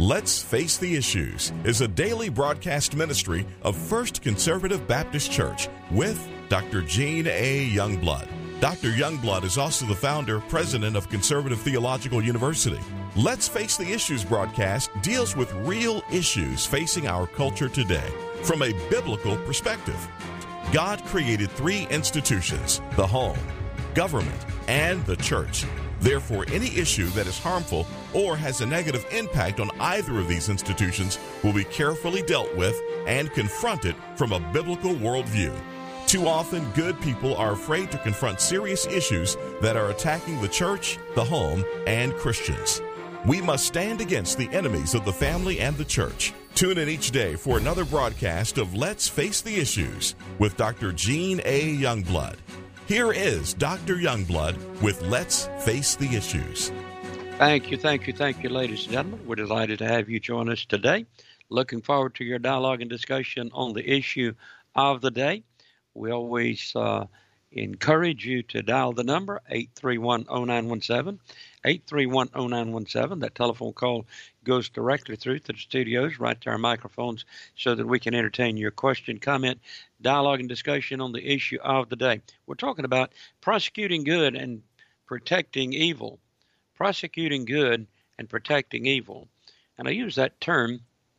Let's Face the Issues is a daily broadcast ministry of First Conservative Baptist Church with Dr. Gene A. Youngblood. Dr. Youngblood is also the founder, president of Conservative Theological University. Let's Face the Issues broadcast deals with real issues facing our culture today from a biblical perspective. God created three institutions: the home, government, and the church. Therefore, any issue that is harmful or has a negative impact on either of these institutions will be carefully dealt with and confronted from a biblical worldview. Too often, good people are afraid to confront serious issues that are attacking the church, the home, and Christians. We must stand against the enemies of the family and the church. Tune in each day for another broadcast of Let's Face the Issues with Dr. Gene A. Youngblood. Here is Dr. Youngblood with Let's Face the Issues. Thank you, ladies and gentlemen. We're delighted to have you join us today. Looking forward to your dialogue and discussion on the issue of the day. We always encourage you to dial the number 831-0917, 831-0917. That telephone call goes directly through to the studios, right to our microphones, so that we can entertain your question, comment, dialogue, and discussion on the issue of the day. We're talking about prosecuting good and protecting evil. Prosecuting good and protecting evil. And I use that term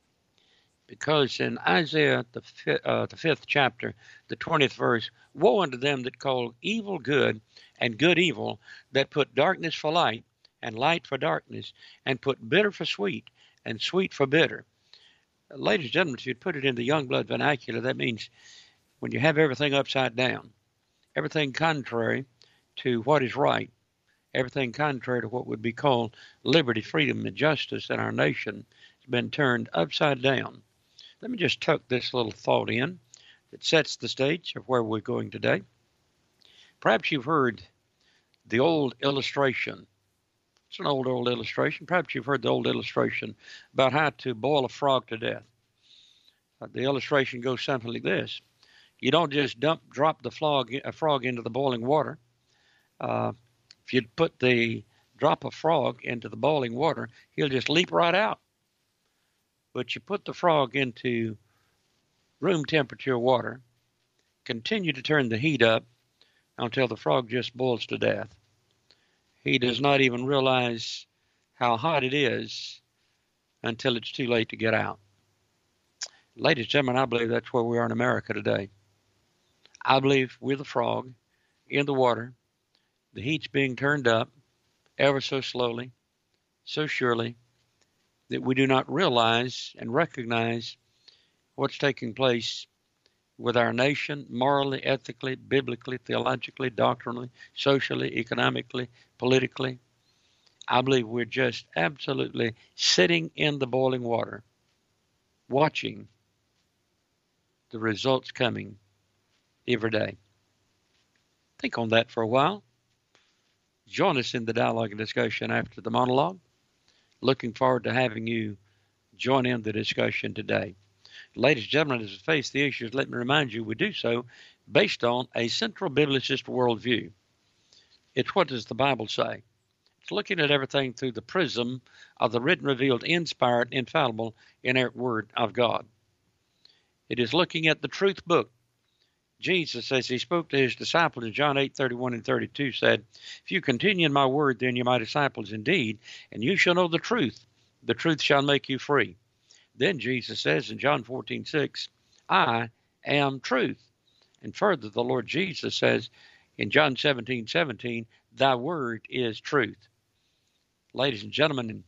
because in Isaiah, the 5th chapter, the 20th verse, woe unto them that call evil good and good evil, that put darkness for light and light for darkness, and put bitter for sweet and sweet for bitter. Ladies and gentlemen, if you put it in the Youngblood vernacular, that means when you have everything upside down, everything contrary to what is right, everything contrary to what would be called liberty, freedom, and justice in our nation has been turned upside down. Let me just tuck this little thought in that sets the stage of where we're going today. Perhaps you've heard the old illustration. It's an old illustration. Perhaps you've heard the old illustration about how to boil a frog to death. The illustration goes something like this. You don't just drop a frog into the boiling water. If you drop a frog into the boiling water, he'll just leap right out. But you put the frog into room temperature water, continue to turn the heat up until the frog just boils to death. He does not even realize how hot it is until it's too late to get out. Ladies and gentlemen, I believe that's where we are in America today. I believe we're the frog in the water. The heat's being turned up ever so slowly, so surely, that we do not realize and recognize what's taking place with our nation, morally, ethically, biblically, theologically, doctrinally, socially, economically, politically. I believe we're just absolutely sitting in the boiling water, watching the results coming every day. Think on that for a while. Join us in the dialogue and discussion after the monologue. Looking forward to having you join in the discussion today. Ladies and gentlemen, as we face the issues, let me remind you we do so based on a central biblicist worldview. It's what does the Bible say? It's looking at everything through the prism of the written, revealed, inspired, infallible, inerrant Word of God. It is looking at the truth book. Jesus, as he spoke to his disciples in John 8:31 and 32, said, "If you continue in my word, then you're my disciples indeed, and you shall know the truth. The truth shall make you free." Then Jesus says in John 14:6, "I am truth." And further, the Lord Jesus says in John 17:17, "Thy word is truth." Ladies and gentlemen, in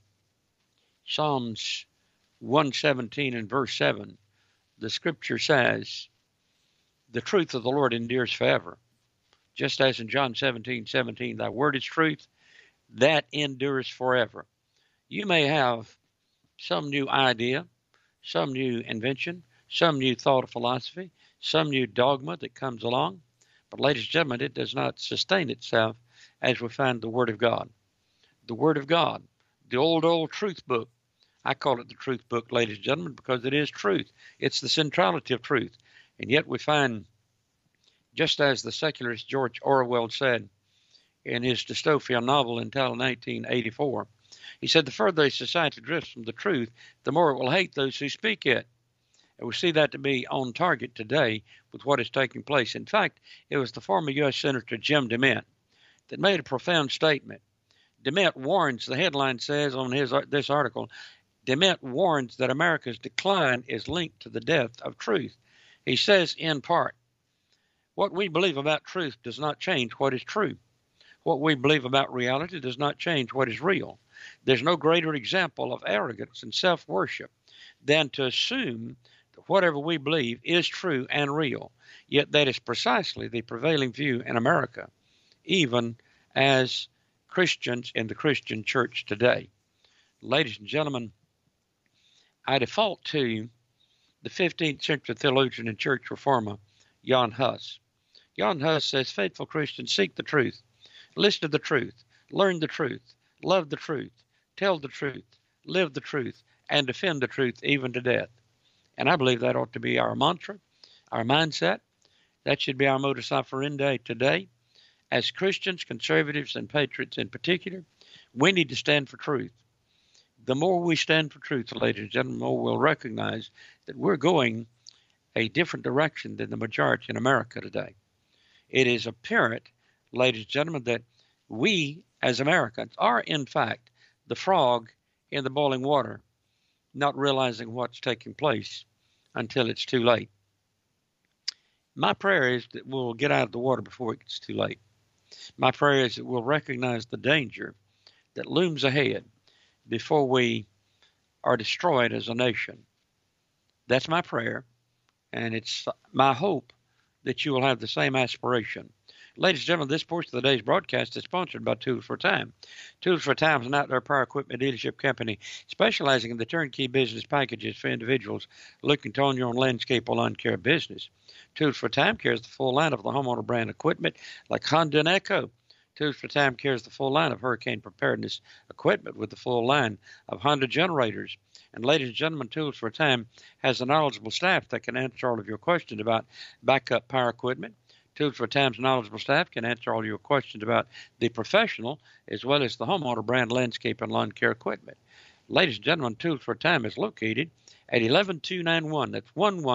Psalms 117 and verse 7, the scripture says, "The truth of the Lord endures forever." Just as in John 17:17, "Thy word is truth, that endures forever." You may have some new idea, some new invention, some new thought of philosophy, some new dogma that comes along. But ladies and gentlemen, it does not sustain itself as we find the Word of God. The Word of God, the old truth book. I call it the truth book, ladies and gentlemen, because it is truth. It's the centrality of truth. And yet we find, just as the secularist George Orwell said in his dystopian novel entitled 1984, He said, the further a society drifts from the truth, the more it will hate those who speak it. And we see that to be on target today with what is taking place. In fact, it was the former U.S. Senator Jim DeMint that made a profound statement. DeMint warns, the headline says on this article, DeMint warns that America's decline is linked to the death of truth. He says, in part, what we believe about truth does not change what is true. What we believe about reality does not change what is real. There's no greater example of arrogance and self-worship than to assume that whatever we believe is true and real. Yet that is precisely the prevailing view in America, even as Christians in the Christian church today. Ladies and gentlemen, I default to the 15th century theologian and church reformer, Jan Hus. Jan Hus says, faithful Christians seek the truth, listen to the truth, learn the truth, love the truth, tell the truth, live the truth, and defend the truth even to death. And I believe that ought to be our mantra, our mindset. That should be our modus operandi today. As Christians, conservatives, and patriots in particular, we need to stand for truth. The more we stand for truth, ladies and gentlemen, the more we'll recognize that we're going a different direction than the majority in America today. It is apparent, ladies and gentlemen, that we as Americans are, in fact, the frog in the boiling water, not realizing what's taking place until it's too late. My prayer is that we'll get out of the water before it gets too late. My prayer is that we'll recognize the danger that looms ahead before we are destroyed as a nation. That's my prayer, and it's my hope that you will have the same aspiration. Ladies and gentlemen, this portion of the day's broadcast is sponsored by Tools for Time. Tools for Time is an outdoor power equipment dealership company specializing in the turnkey business packages for individuals looking to own your own landscape or lawn care business. Tools for Time carries the full line of the homeowner brand equipment like Honda and Echo. Tools for Time carries the full line of hurricane preparedness equipment with the full line of Honda generators. And ladies and gentlemen, Tools for Time has a knowledgeable staff that can answer all of your questions about backup power equipment. Tools for Time's knowledgeable staff can answer all your questions about the professional as well as the homeowner brand landscape and lawn care equipment. Ladies and gentlemen, Tools for Time is located at 11291. That's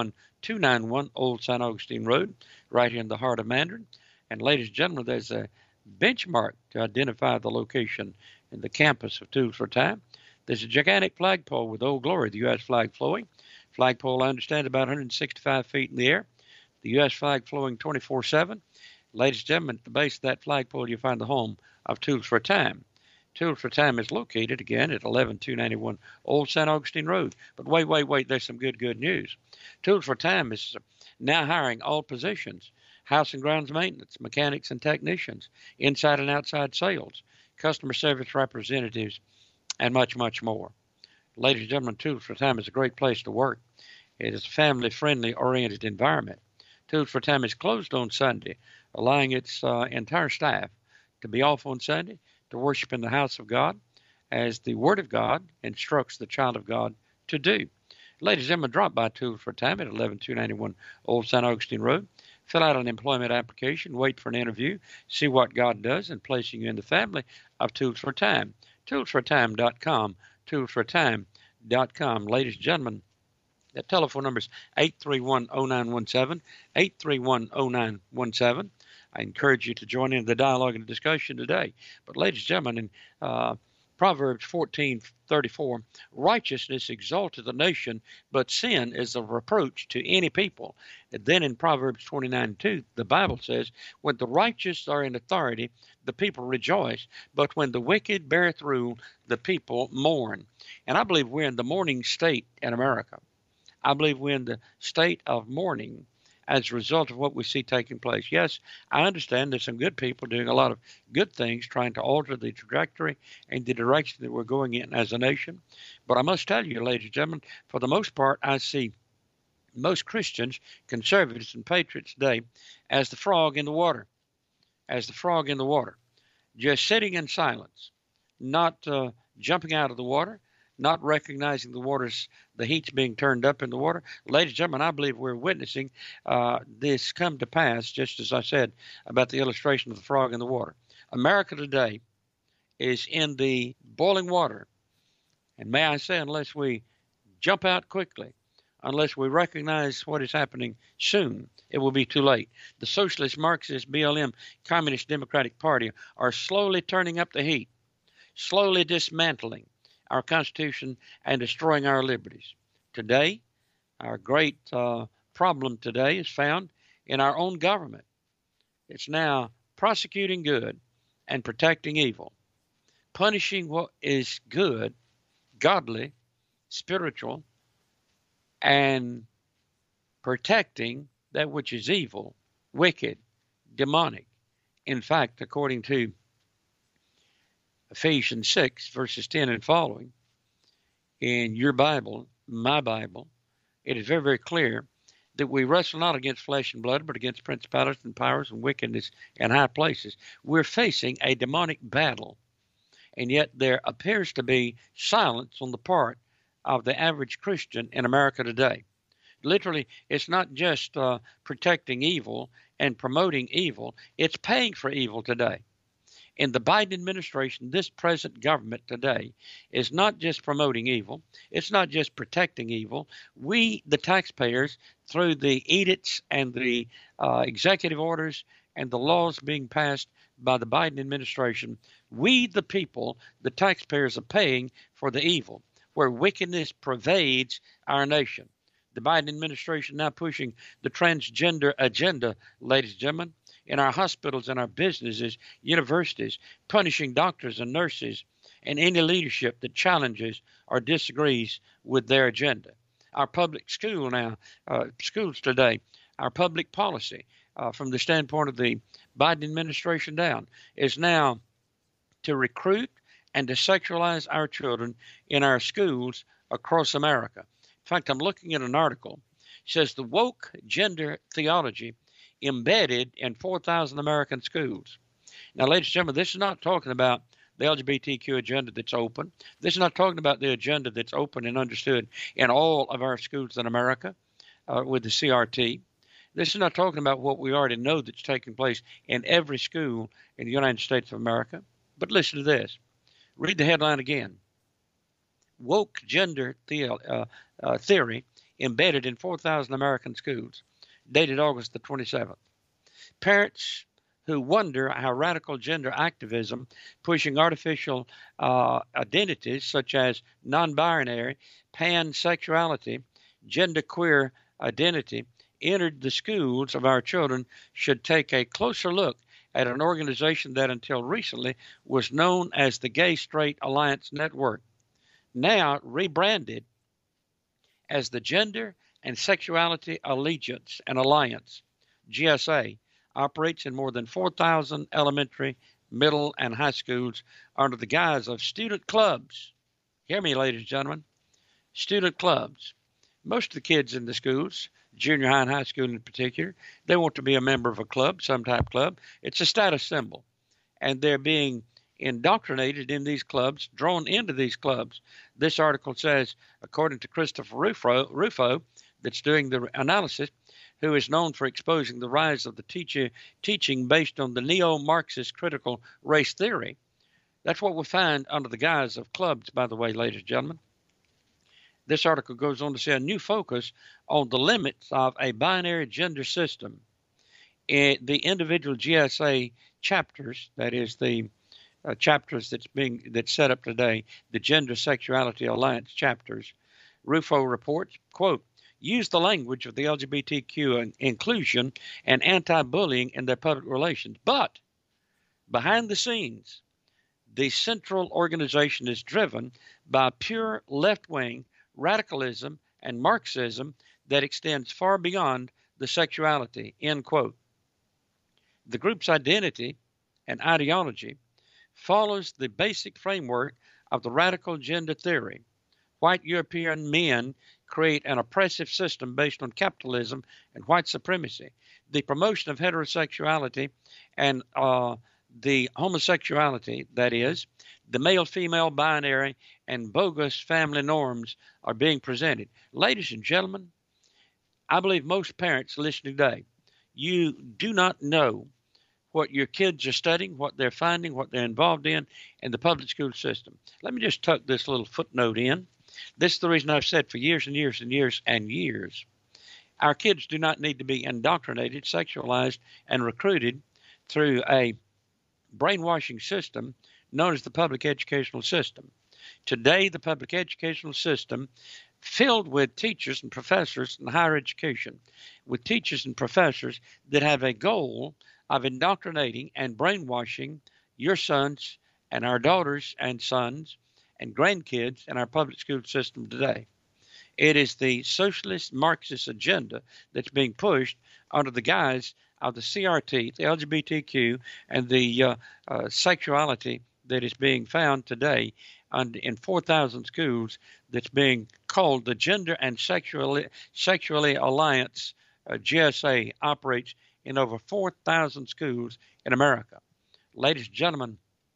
11291 Old St. Augustine Road, right here in the heart of Mandarin. And ladies and gentlemen, there's a benchmark to identify the location in the campus of Tools for Time. There's a gigantic flagpole with Old Glory, the U.S. flag flowing. Flagpole, I understand, about 165 feet in the air. The U.S. flag flowing 24/7. Ladies and gentlemen, at the base of that flagpole, you'll find the home of Tools for Time. Tools for Time is located, again, at 11291 Old St. Augustine Road. But wait, there's some good news. Tools for Time is now hiring all positions: house and grounds maintenance, mechanics and technicians, inside and outside sales, customer service representatives, and much more. Ladies and gentlemen, Tools for Time is a great place to work. It is a family-friendly oriented environment. Tools for Time is closed on Sunday, allowing its entire staff to be off on Sunday to worship in the house of God as the Word of God instructs the child of God to do. Ladies and gentlemen, drop by Tools for Time at 11291 Old St. Augustine Road. Fill out an employment application, wait for an interview, see what God does in placing you in the family of Tools for Time. ToolsForTime.com, ToolsForTime.com. Ladies and gentlemen, that telephone number is 831-0917, 831-0917. I encourage you to join in the dialogue and discussion today. But ladies and gentlemen, in Proverbs 14:34, righteousness exalteth a nation, but sin is a reproach to any people. And then in Proverbs 29:2, the Bible says, when the righteous are in authority, the people rejoice, but when the wicked beareth rule, the people mourn. And I believe we're in the mourning state in America. I believe we're in the state of mourning as a result of what we see taking place. Yes, I understand there's some good people doing a lot of good things, trying to alter the trajectory and the direction that we're going in as a nation. But I must tell you, ladies and gentlemen, for the most part, I see most Christians, conservatives, and patriots today as the frog in the water, just sitting in silence, not jumping out of the water, not recognizing the heat's being turned up in the water. Ladies and gentlemen, I believe we're witnessing this come to pass, just as I said about the illustration of the frog in the water. America today is in the boiling water. And may I say, unless we jump out quickly, unless we recognize what is happening soon, it will be too late. The Socialist, Marxist, BLM, Communist Democratic Party are slowly turning up the heat, slowly dismantling our Constitution and destroying our liberties. Today, our great problem today is found in our own government. It's now prosecuting good and protecting evil, punishing what is good, godly, spiritual, and protecting that which is evil, wicked, demonic. In fact, according to Ephesians 6, verses 10 and following, in your Bible, my Bible, it is very, very clear that we wrestle not against flesh and blood, but against principalities and powers and wickedness in high places. We're facing a demonic battle, and yet there appears to be silence on the part of the average Christian in America today. Literally, it's not just protecting evil and promoting evil, it's paying for evil today. In the Biden administration, this present government today is not just promoting evil, it's not just protecting evil. We, the taxpayers, through the edicts and the executive orders and the laws being passed by the Biden administration, we, the people, the taxpayers, are paying for the evil, where wickedness pervades our nation. The Biden administration now pushing the transgender agenda, ladies and gentlemen, in our hospitals, in our businesses, universities, punishing doctors and nurses and any leadership that challenges or disagrees with their agenda. Our public schools today, our public policy from the standpoint of the Biden administration down is now to recruit and to sexualize our children in our schools across America. In fact, I'm looking at an article. It says the woke gender theology embedded in 4,000 American schools. Now, ladies and gentlemen, this is not talking about the LGBTQ agenda that's open. This is not talking about the agenda that's open and understood in all of our schools in America with the CRT. This is not talking about what we already know that's taking place in every school in the United States of America. But listen to this. Read the headline again. Woke gender theory embedded in 4,000 American schools, dated August the 27th. Parents who wonder how radical gender activism, pushing artificial identities such as non-binary, pansexuality, genderqueer identity, entered the schools of our children should take a closer look at an organization that until recently was known as the Gay Straight Alliance Network, now rebranded as the Gender and Sexuality Allegiance and Alliance, GSA, operates in more than 4,000 elementary, middle, and high schools under the guise of student clubs. Hear me, ladies and gentlemen. Student clubs. Most of the kids in the schools, junior high and high school in particular, they want to be a member of a club, some type of club. It's a status symbol. And they're being indoctrinated in these clubs, drawn into these clubs. This article says, according to Christopher Rufo, that's doing the analysis, who is known for exposing the rise of the teaching based on the neo-Marxist critical race theory. That's what we find under the guise of clubs, by the way, ladies and gentlemen. This article goes on to say a new focus on the limits of a binary gender system. The individual GSA chapters, that is the chapters that's set up today, the Gender Sexuality Alliance chapters, Rufo reports, quote, use the language of the LGBTQ inclusion and anti-bullying in their public relations. But behind the scenes, the central organization is driven by pure left-wing radicalism and Marxism that extends far beyond the sexuality, end quote. The group's identity and ideology follows the basic framework of the radical gender theory. White European men create an oppressive system based on capitalism and white supremacy. The promotion of heterosexuality and the homosexuality, that is, the male-female binary and bogus family norms are being presented. Ladies and gentlemen, I believe most parents listening today, you do not know what your kids are studying, what they're finding, what they're involved in the public school system. Let me just tuck this little footnote in. This is the reason I've said for years and years and years and years, our kids do not need to be indoctrinated, sexualized, and recruited through a brainwashing system known as the public educational system. Today, the public educational system, filled with teachers and professors in higher education, with teachers and professors that have a goal of indoctrinating and brainwashing your sons and our daughters and sons and grandkids in our public school system today. It is the socialist Marxist agenda that's being pushed under the guise of the CRT, the LGBTQ, and the sexuality that is being found today in 4,000 schools that's being called the Gender and Sexually Alliance. GSA operates in over 4,000 schools in America. Ladies and gentlemen,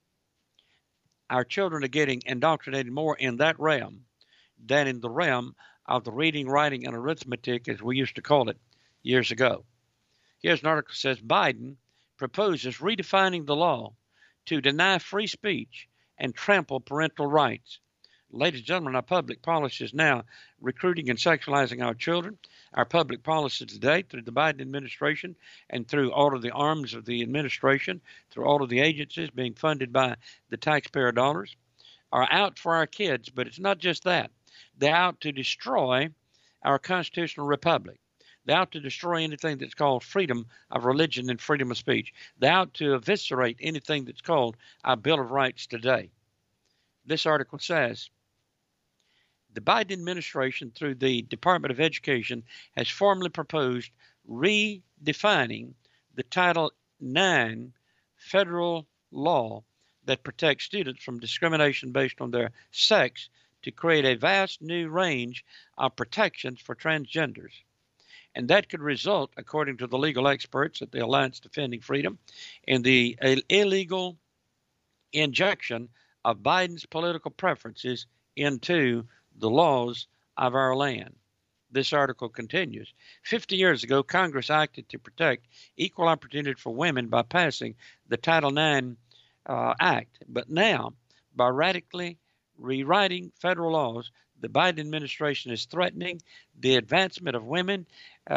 our children are getting indoctrinated more in that realm than in the realm of the reading, writing, and arithmetic, as we used to call it years ago. Here's an article that says Biden proposes redefining the law to deny free speech and trample parental rights. Ladies and gentlemen, our public policy is now recruiting and sexualizing our children. Our public policy today, through the Biden administration and through all of the arms of the administration, through all of the agencies being funded by the taxpayer dollars, are out for our kids. But it's not just that. They're out to destroy our constitutional republic. They're out to destroy anything that's called freedom of religion and freedom of speech. They're out to eviscerate anything that's called our Bill of Rights today. This article says, the Biden administration, through the Department of Education, has formally proposed redefining the Title IX federal law that protects students from discrimination based on their sex to create a vast new range of protections for transgenders. And that could result, according to the legal experts at the Alliance Defending Freedom, in the illegal injection of Biden's political preferences into the laws of our land. This article continues. 50 years ago, Congress acted to protect equal opportunity for women by passing the Title IX Act. But now, by radically rewriting federal laws, the Biden administration is threatening the advancement of women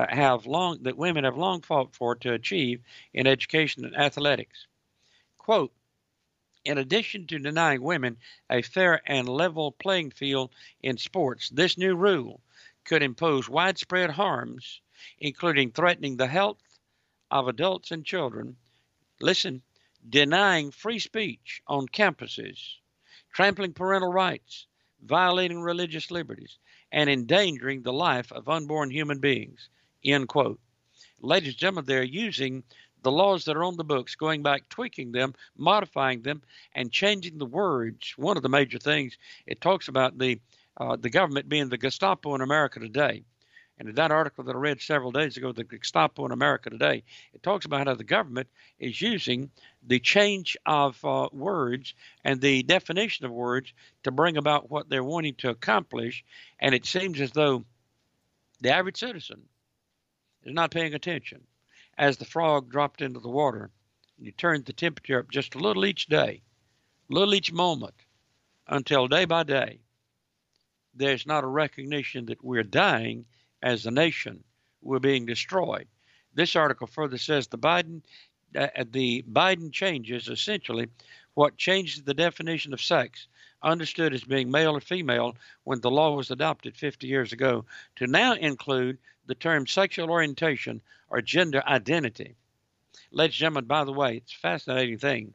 that women have long fought for to achieve in education and athletics. Quote, in addition to denying women a fair and level playing field in sports, this new rule could impose widespread harms, including threatening the health of adults and children. Listen, denying free speech on campuses, trampling parental rights, violating religious liberties, and endangering the life of unborn human beings, end quote. Ladies and gentlemen, they're using the laws that are on the books, going back, tweaking them, modifying them, and changing the words. One of the major things, it talks about the government being the Gestapo in America today. And in that article that I read several days ago, the Gestapo in America today, it talks about how the government is using the change of words and the definition of words to bring about what they're wanting to accomplish. And it seems as though the average citizen is not paying attention. As the frog dropped into the water, you turned the temperature up just a little each day, a little each moment, until day by day, there's not a recognition that we're dying as a nation. We're being destroyed. This article further says the Biden changes essentially what changes the definition of sex, understood as being male or female when the law was adopted 50 years ago, to now include the term sexual orientation or gender identity. Ladies and gentlemen, by the way, it's a fascinating thing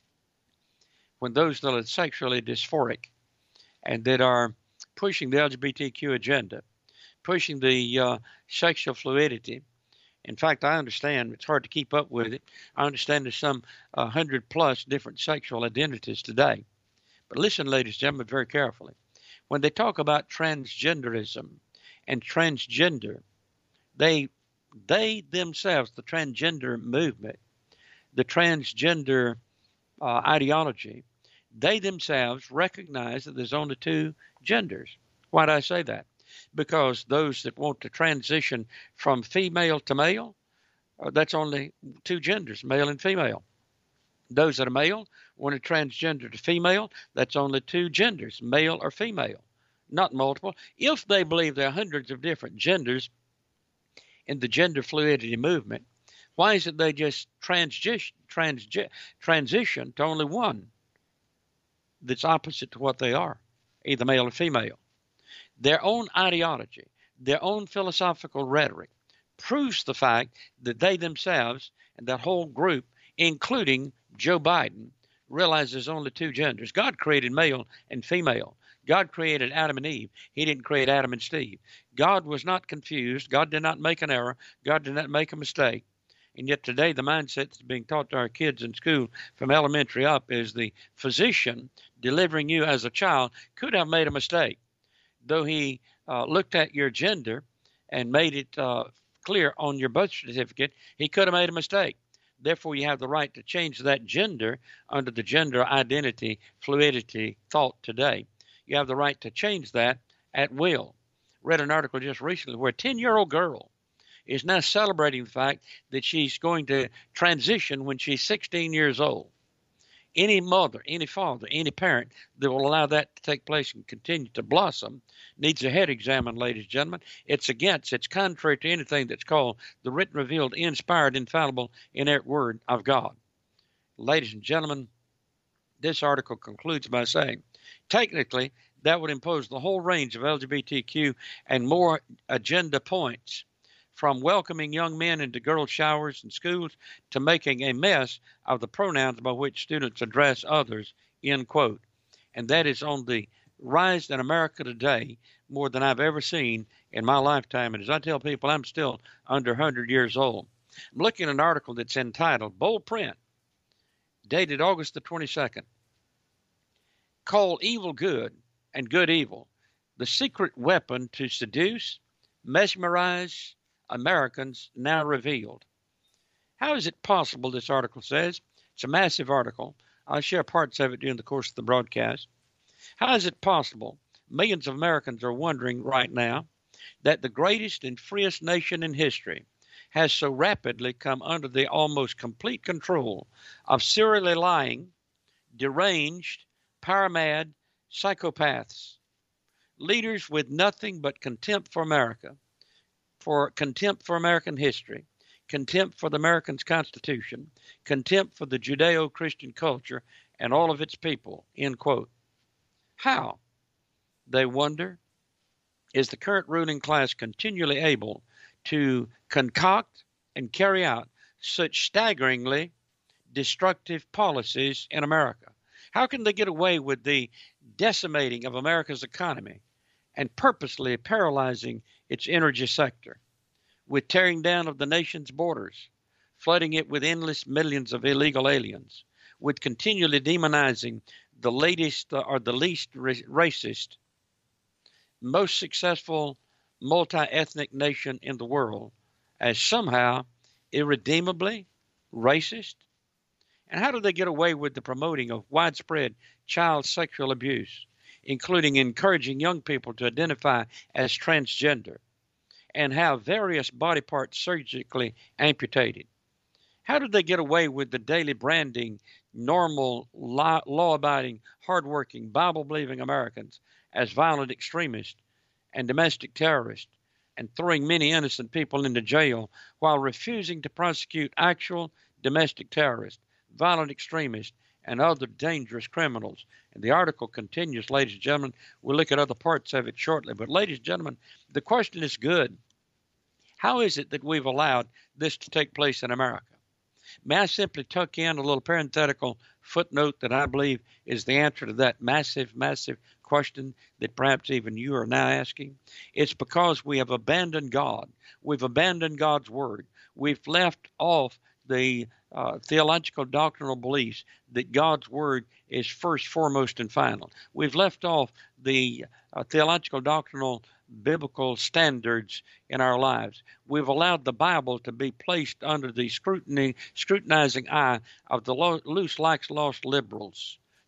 when those that are sexually dysphoric and that are pushing the LGBTQ agenda, pushing the sexual fluidity. In fact, I understand it's hard to keep up with it. I understand there's some 100 plus different sexual identities today. But listen, ladies and gentlemen, very carefully. When they talk about transgenderism and transgender, they themselves, the transgender movement, the transgender ideology, they themselves recognize that there's only two genders. Why do I say that? Because those that want to transition from female to male that's only two genders, male and female. Those that are male want to transgender to female, that's only two genders, male or female, not multiple. If they believe there are hundreds of different genders in the gender fluidity movement, why is it they just transition to only one that's opposite to what they are, either male or female? Their own ideology, their own philosophical rhetoric proves the fact that they themselves and that whole group, including Joe Biden, realize there's only two genders. God created male and female. God created Adam and Eve. He didn't create Adam and Steve. God was not confused. God did not make an error. God did not make a mistake. And yet today the mindset that's being taught to our kids in school from elementary up is the physician delivering you as a child could have made a mistake. Though he looked at your gender and made it clear on your birth certificate, he could have made a mistake. Therefore, you have the right to change that gender under the gender identity fluidity thought today. You have the right to change that at will. Read an article just recently where a 10-year-old girl is now celebrating the fact that she's going to transition when she's 16 years old. Any mother, any father, any parent that will allow that to take place and continue to blossom needs a head examined, ladies and gentlemen. It's contrary to anything that's called the written, revealed, inspired, infallible, inerrant word of God. Ladies and gentlemen, this article concludes by saying, technically, that would impose the whole range of LGBTQ and more agenda points, from welcoming young men into girls' showers in schools to making a mess of the pronouns by which students address others, end quote. And that is on the rise in America today more than I've ever seen in my lifetime. And as I tell people, I'm still under 100 years old. I'm looking at an article that's entitled, bold print, dated August the 22nd, called Evil Good and Good Evil, the secret weapon to seduce, mesmerize Americans now revealed. How is it possible, this article says? It's a massive article. I'll share parts of it during the course of the broadcast. How is it possible? Millions of Americans are wondering right now that the greatest and freest nation in history has so rapidly come under the almost complete control of serially lying, deranged, power-mad psychopaths, leaders with nothing but contempt for America, for contempt for American history, contempt for the American Constitution, contempt for the Judeo-Christian culture and all of its people, end quote. How, they wonder, is the current ruling class continually able to concoct and carry out such staggeringly destructive policies in America? How can they get away with the decimating of America's economy and purposely paralyzing its energy sector, with tearing down of the nation's borders, flooding it with endless millions of illegal aliens, with continually demonizing the latest or the least racist, most successful multi-ethnic nation in the world as somehow irredeemably racist? And how do they get away with the promoting of widespread child sexual abuse, including encouraging young people to identify as transgender and have various body parts surgically amputated? How did they get away with the daily branding normal, law-abiding, hardworking, Bible-believing Americans as violent extremists and domestic terrorists, and throwing many innocent people into jail while refusing to prosecute actual domestic terrorists, violent extremists, and other dangerous criminals? And the article continues, ladies and gentlemen. We'll look at other parts of it shortly. But ladies and gentlemen, the question is good. How is it that we've allowed this to take place in America? May I simply tuck in a little parenthetical footnote that I believe is the answer to that massive, massive question that perhaps even you are now asking? It's because we have abandoned God. We've abandoned God's word. We've left off the theological doctrinal beliefs that God's word is first, foremost, and final. We've left off the theological doctrinal biblical standards in our lives. We've allowed the Bible to be placed under the scrutinizing eye of the loose, lax, lost liberals,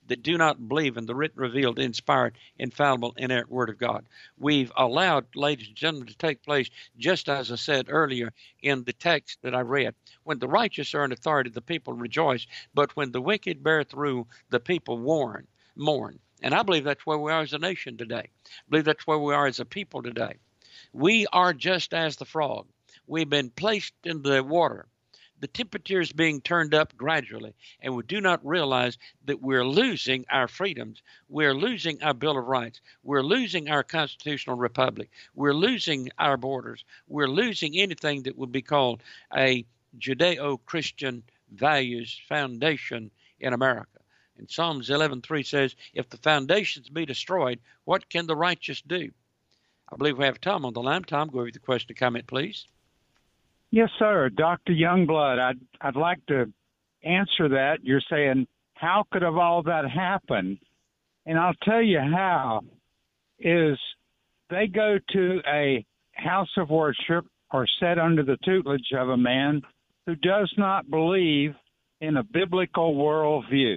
that do not believe in the written, revealed, inspired, infallible, inerrant Word of God. We've allowed, ladies and gentlemen, to take place, just as I said earlier in the text that I read. When the righteous are in authority, the people rejoice, but when the wicked beareth rule, the people mourn. And I believe that's where we are as a nation today. I believe that's where we are as a people today. We are just as the frog. We've been placed in the water. The temperature is being turned up gradually, and we do not realize that we're losing our freedoms. We're losing our Bill of Rights. We're losing our constitutional republic. We're losing our borders. We're losing anything that would be called a Judeo-Christian values foundation in America. And Psalms 11:3 says, if the foundations be destroyed, what can the righteous do? I believe we have Tom on the line. Tom, go over the question or comment, please. Yes, sir. Dr. Youngblood, I'd like to answer that. You're saying, how could have all that happened? And I'll tell you how, is they go to a house of worship or set under the tutelage of a man who does not believe in a biblical worldview.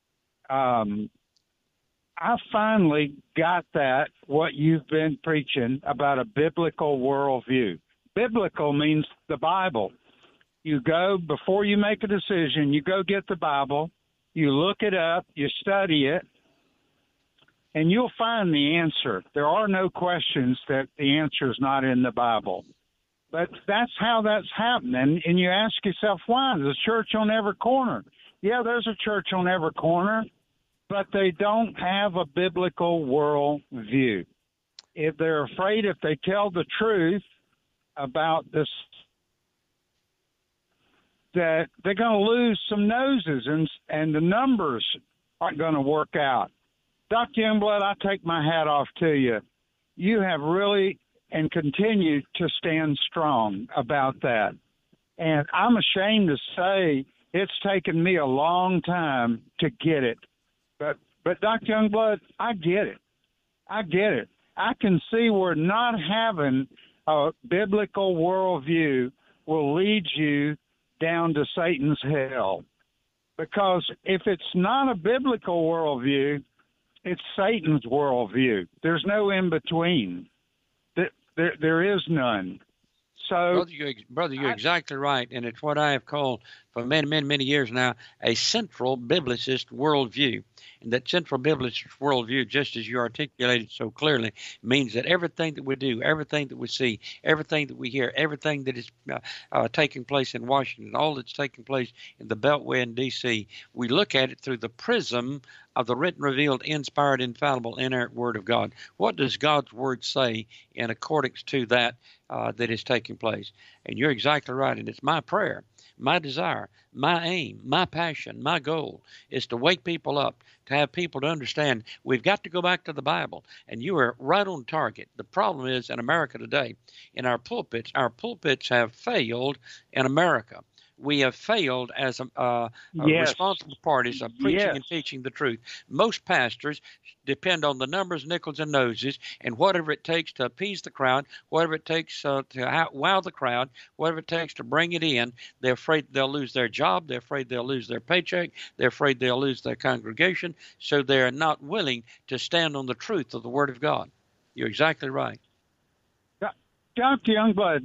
I finally got that, what you've been preaching about a biblical worldview. Biblical means the Bible. You go, before you make a decision, you go get the Bible, you look it up, you study it, and you'll find the answer. There are no questions that the answer is not in the Bible. But that's how that's happening. And you ask yourself, why? There's a church on every corner. Yeah, there's a church on every corner, but they don't have a biblical worldview. If they're afraid if they tell the truth about this, that they're going to lose some noses and the numbers aren't going to work out. Dr. Youngblood, I take my hat off to you. You have really and continue to stand strong about that. And I'm ashamed to say it's taken me a long time to get it. But Dr. Youngblood, I get it. I get it. I can see where not having a biblical worldview will lead you down to Satan's hell. Because if it's not a biblical worldview, it's Satan's worldview. There's no in between. There is none. So, Brother, you're exactly right, and it's what I have called for many years now a central biblicist worldview. And that central biblicist worldview, just as you articulated so clearly, means that everything that we do, everything that we see, everything that we hear, everything that is taking place in Washington, all that's taking place in the Beltway in D.C., we look at it through the prism of the written, revealed, inspired, infallible, inerrant Word of God. What does God's Word say in accordance to that that is taking place? And you're exactly right, and it's my prayer, my desire, my aim, my passion, my goal is to wake people up, to have people to understand we've got to go back to the Bible. And you are right on target. The problem is in America today, in our pulpits have failed in America. We have failed as responsible parties of preaching and teaching the truth. Most pastors depend on the numbers, nickels, and noses, and whatever it takes to appease the crowd, whatever it takes to wow the crowd, whatever it takes to bring it in. They're afraid they'll lose their job. They're afraid they'll lose their paycheck. They're afraid they'll lose their congregation. So they're not willing to stand on the truth of the Word of God. You're exactly right. Dr. Youngblood,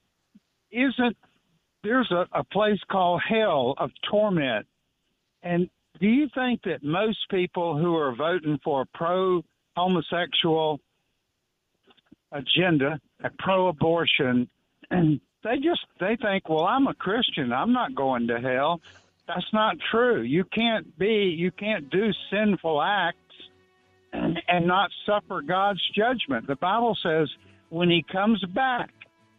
there's a place called hell of torment. And do you think that most people who are voting for a pro-homosexual agenda, a pro-abortion, and they think, well, I'm a Christian, I'm not going to hell. That's not true. You can't do sinful acts and not suffer God's judgment. The Bible says when he comes back,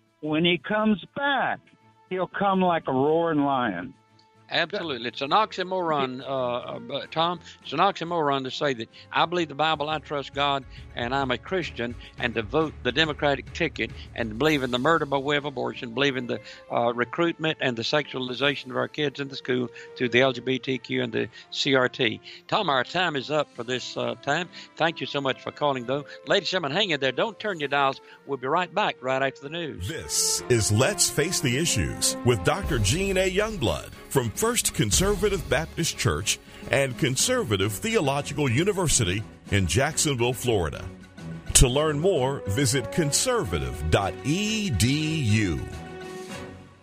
he'll come like a roaring lion. Absolutely. It's an oxymoron, Tom. It's an oxymoron to say that I believe the Bible, I trust God, and I'm a Christian, and to vote the Democratic ticket and believe in the murder by way of abortion, believe in the recruitment and the sexualization of our kids in the school through the LGBTQ and the CRT. Tom, our time is up for this time. Thank you so much for calling, though. Ladies and gentlemen, hang in there. Don't turn your dials. We'll be right back right after the news. This is Let's Face the Issues with Dr. Gene A. Youngblood from First Conservative Baptist Church and Conservative Theological University in Jacksonville, Florida. To learn more, visit conservative.edu.